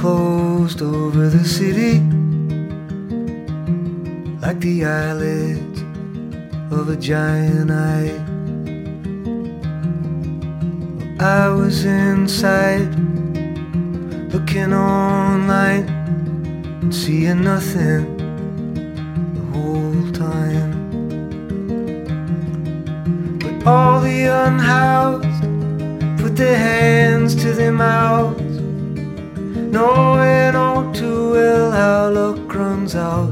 closed over the city like the eyelids of a giant eye. I was inside, looking online and seeing nothing the whole time. But all the unhoused put their hands to their mouths, knowing all too well how luck runs out.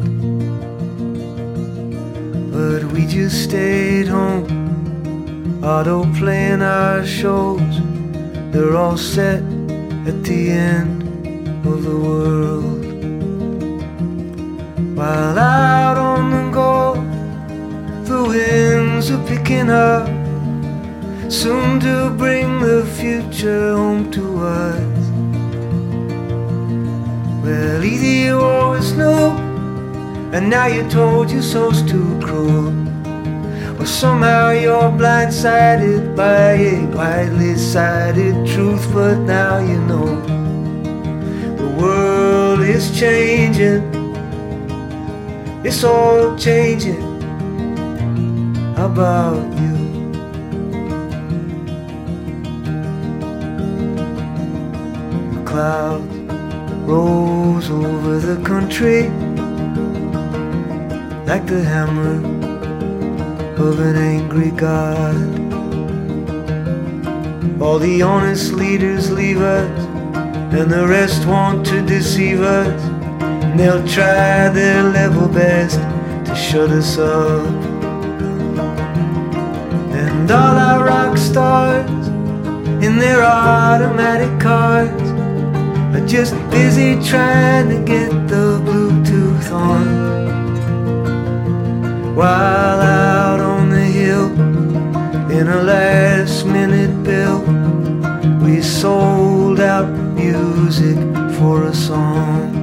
But we just stayed home, auto playing our shows. They're all set at the end of the world. While out on the go, the winds are picking up, soon to bring the future home to us. Well, either you always knew, and now you're told your soul's too cruel, or somehow you're blindsided by a widely cited truth. But now you know the world is changing, it's all changing. How about you? The clouds rose over the country like the hammer of an angry God. All the honest leaders leave us, and the rest want to deceive us, and they'll try their level best to shut us up. And all our rock stars in their automatic cars are just busy trying to get the Bluetooth on. While out on the hill, in a last minute bill, we sold out music for a song.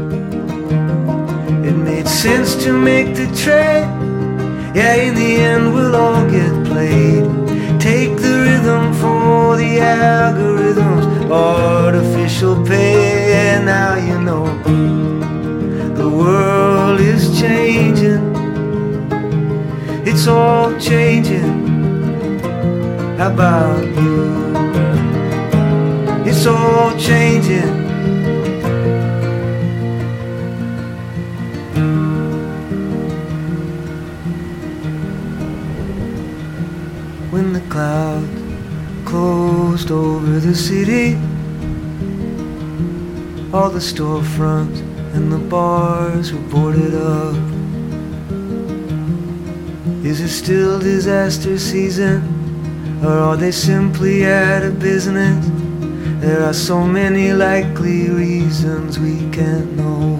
It made sense to make the trade, yeah, in the end we'll all get played. Take the rhythm for the algorithms, artificial pay. And now you know the world is changing, it's all changing. How about you? It's all changing. When the clouds closed over the city, all the storefronts and the bars were boarded up. Is it still disaster season, or are they simply out of business? There are so many likely reasons we can't know.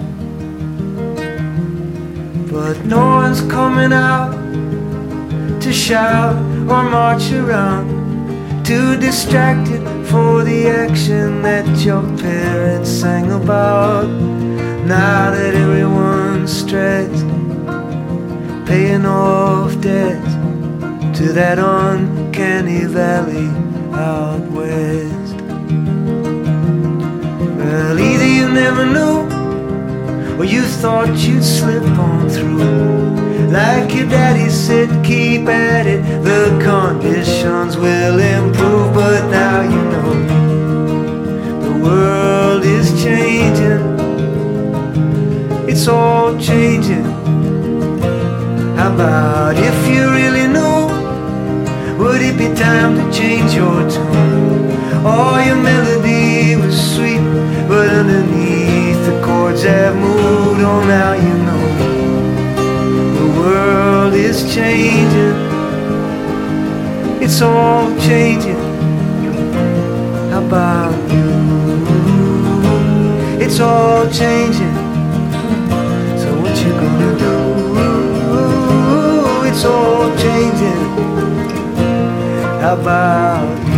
But no one's coming out to shout or march around, too distracted for the action that your parents sang about. Now that everyone's stressed, paying off debts to that uncanny valley out west. Well, either you never knew, or you thought you'd slip on through. Like your daddy said, keep at it, the conditions will improve. But now you know the world is changing, it's all changing. How about if you really knew, would it be time to change your tune? Oh, your melody was sweet, but underneath the chords have moved. Oh, now you know the world is changing, it's all changing. How about you? It's all changing. So what you gonna do? It's all changing. How about you?